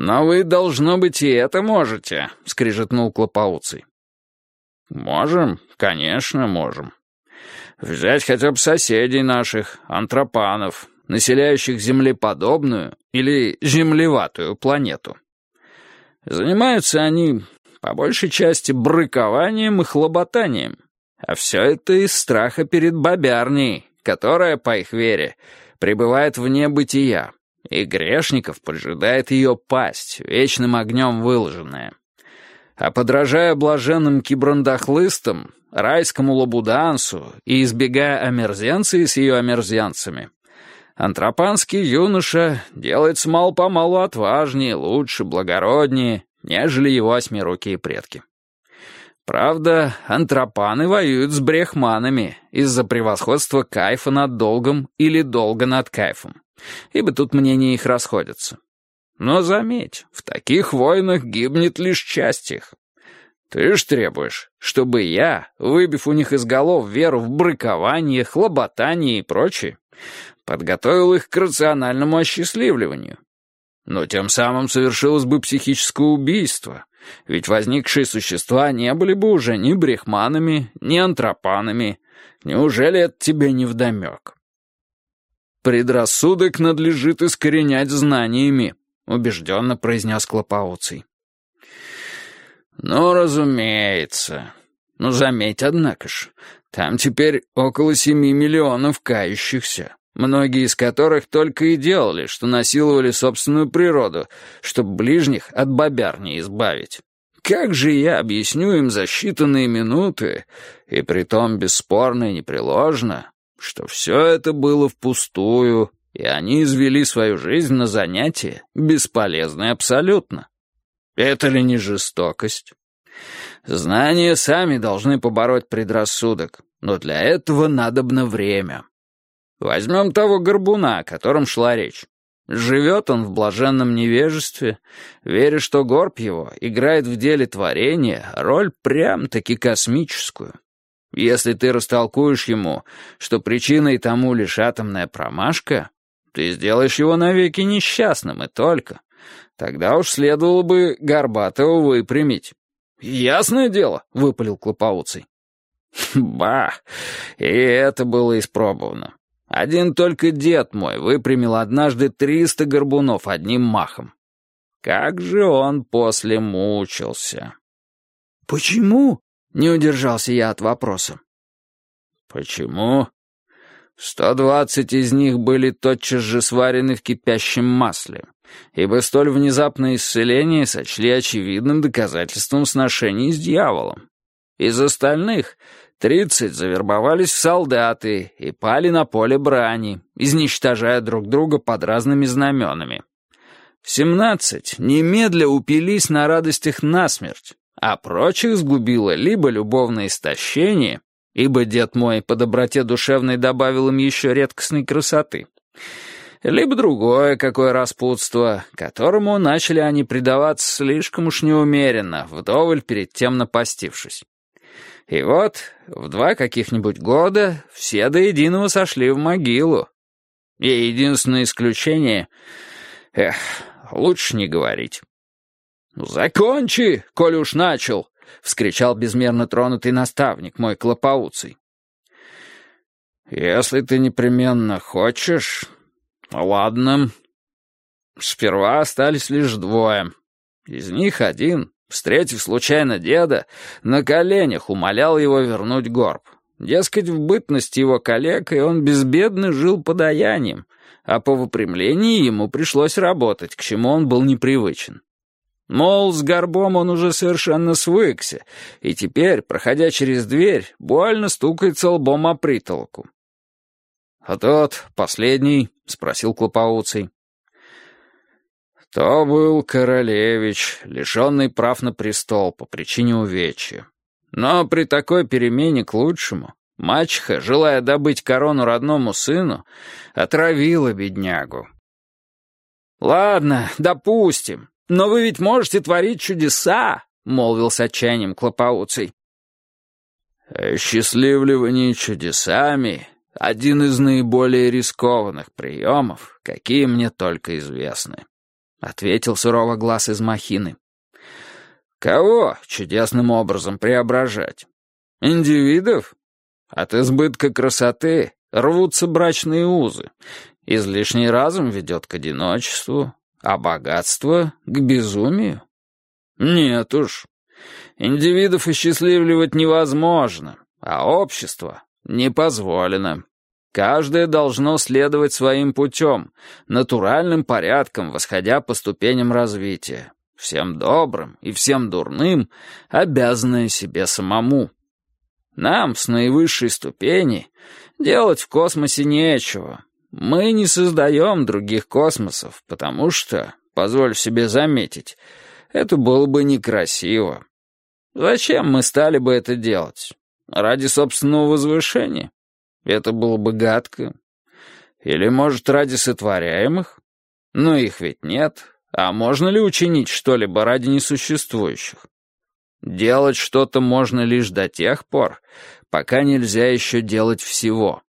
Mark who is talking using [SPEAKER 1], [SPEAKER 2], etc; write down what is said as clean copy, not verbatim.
[SPEAKER 1] «Но вы, должно быть, и это можете», — скрижетнул Клопауций. «Можем, конечно, можем. Взять хотя бы соседей наших, антропанов, населяющих землеподобную или землеватую планету. Занимаются они, по большей части, брыкованием и хлоботанием, а все это из страха перед бобярней, которая, по их вере, пребывает вне бытия, и грешников поджидает ее пасть, вечным огнем выложенная. А подражая блаженным кибрандахлыстам, райскому лабудансу и избегая омерзенции с ее омерзянцами, антропанский юноша делается мало-помалу отважнее, лучше, благороднее, нежели его осьмирукие предки. Правда, антропаны воюют с брехманами из-за превосходства кайфа над долгом или долга над кайфом, ибо тут мнения их расходятся. Но заметь, в таких войнах гибнет лишь часть их. Ты ж требуешь, чтобы я, выбив у них из голов веру в брыкование, хлоботание и прочее, подготовил их к рациональному осчастливливанию. Но тем самым совершилось бы психическое убийство, ведь возникшие существа не были бы уже ни брехманами, ни антропанами. Неужели это тебе невдомек? «Предрассудок надлежит искоренять знаниями», — убежденно произнес Клопауций. «Ну, разумеется. Но заметь, однако ж, там теперь около 7 миллионов кающихся, многие из которых только и делали, что насиловали собственную природу, чтобы ближних от бобярни избавить. Как же я объясню им за считанные минуты, и притом бесспорно и непреложно, что все это было впустую, и они извели свою жизнь на занятие, бесполезное абсолютно? Это ли не жестокость? Знания сами должны побороть предрассудок, но для этого надобно время. Возьмем того горбуна, о котором шла речь. Живет он в блаженном невежестве, веря, что горб его играет в деле творения роль прям-таки космическую. Если ты растолкуешь ему, что причиной тому лишь атомная промашка, ты сделаешь его навеки несчастным, и только. Тогда уж следовало бы Горбатого выпрямить. «Ясное дело», — выпалил Клопауций. «Ба! И это было испробовано. Один только дед мой выпрямил однажды 300 горбунов одним махом. Как же он после мучился!» «Почему?» — не удержался я от вопроса. «Почему? 120 из них были тотчас же сварены в кипящем масле, ибо столь внезапное исцеление сочли очевидным доказательством сношений с дьяволом. Из остальных 30 завербовались в солдаты и пали на поле брани, изничтожая друг друга под разными знаменами. 17 немедля упились на радостях насмерть, а прочих сгубило либо любовное истощение, ибо дед мой по доброте душевной добавил им еще редкостной красоты, либо другое какое распутство, которому начали они предаваться слишком уж неумеренно, вдоволь перед тем напастившись. И вот в 2 каких-нибудь года все до единого сошли в могилу. И единственное исключение... лучше не говорить. «Закончи, коли уж начал!» — вскричал безмерно тронутый наставник, мой Клопауций. «Если ты непременно хочешь... Ладно. Сперва остались лишь 2. Из них один, встретив случайно деда, на коленях умолял его вернуть горб. Дескать, в бытность его калекой он безбедно жил подаянием, а по выпрямлении ему пришлось работать, к чему он был непривычен. Мол, с горбом он уже совершенно свыкся, и теперь, проходя через дверь, больно стукается лбом о притолоку. «А тот, последний?» — спросил Клопауций. «То был королевич, лишенный прав на престол по причине увечья. Но при такой перемене к лучшему мачеха, желая добыть корону родному сыну, отравила беднягу». «Ладно, допустим, но вы ведь можете творить чудеса», — молвил с отчаянием Клопауций. «Счастливливание чудесами — один из наиболее рискованных приемов, какие мне только известны. ответил суровоглаз из махины. Кого чудесным образом преображать? Индивидов? От избытка красоты рвутся брачные узы. Излишний разум ведет к одиночеству, а богатство — к безумию. Нет уж. Индивидов осчастливливать невозможно, а общество не позволено. Каждое должно следовать своим путем, натуральным порядком, восходя по ступеням развития. Всем добрым и всем дурным, обязанное себе самому. Нам с наивысшей ступени делать в космосе нечего. Мы не создаем других космосов, потому что, позволь себе заметить, это было бы некрасиво. Зачем мы стали бы это делать? Ради собственного возвышения? Это было бы гадко. Или, может, ради сотворяемых? Но их ведь нет. А можно ли учинить что-либо ради несуществующих? Делать что-то можно лишь до тех пор, пока нельзя еще делать всего.